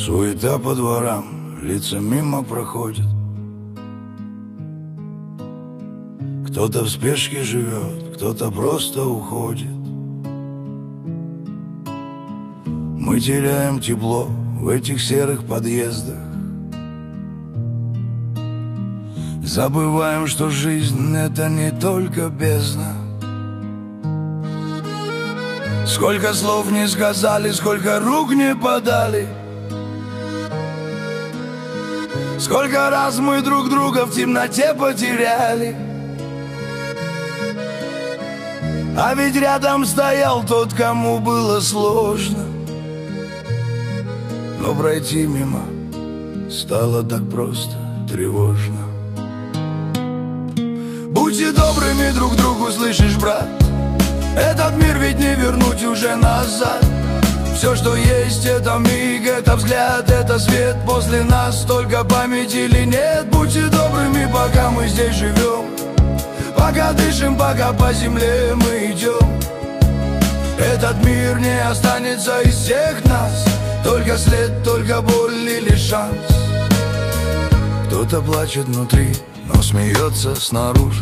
Суета по дворам, лица мимо проходят. Кто-то в спешке живет, кто-то просто уходит. Мы теряем тепло в этих серых подъездах. Забываем, что жизнь — это не только бездна. Сколько слов не сказали, сколько рук не подали, сколько раз мы друг друга в темноте потеряли. А ведь рядом стоял тот, кому было сложно, но пройти мимо стало так просто тревожно. Будьте добрыми друг другу, слышишь, брат? Этот мир ведь не вернуть уже назад. Все, что есть, это миг, это взгляд, это свет. После нас столько памяти или нет? Будьте добрыми, пока мы здесь живем, пока дышим, пока по земле мы идем. Этот мир не останется из всех нас, только след, только боль или шанс. Кто-то плачет внутри, но смеется снаружи.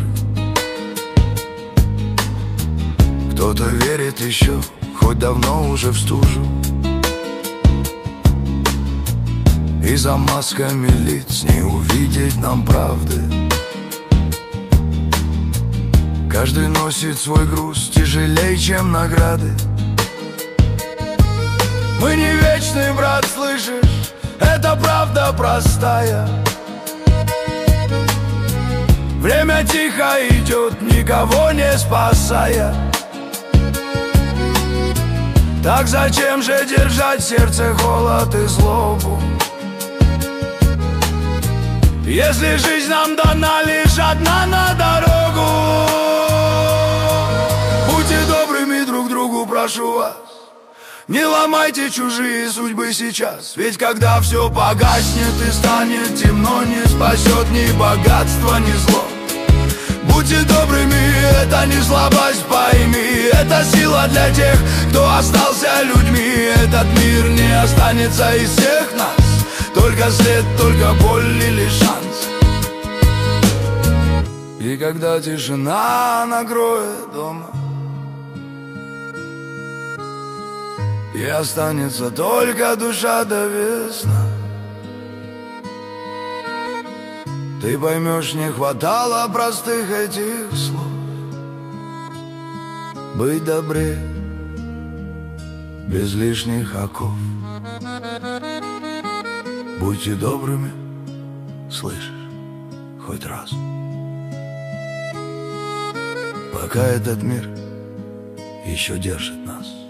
Кто-то верит еще, хоть давно уже в стужу. И за масками лиц не увидеть нам правды. Каждый носит свой груз тяжелей, чем награды. Мы не вечны, брат, слышишь? Это правда простая. Время тихо идет, никого не спасая. Так зачем же держать в сердце холод и злобу, если жизнь нам дана лишь одна на дорогу? Будьте добрыми друг другу, прошу вас, не ломайте чужие судьбы сейчас. Ведь когда все погаснет и станет темно, не спасет ни богатство, ни зло. Будьте добрыми, это не слабость, пойми, это сила для тех, кто остался людьми. Этот мир не останется из всех нас, только след, только боль или шанс. И когда тишина накроет дома, и останется только душа до весна, ты поймешь, не хватало простых этих слов. Быть добрее, без лишних оков. Будьте добрыми, слышишь, хоть раз, пока этот мир еще держит нас.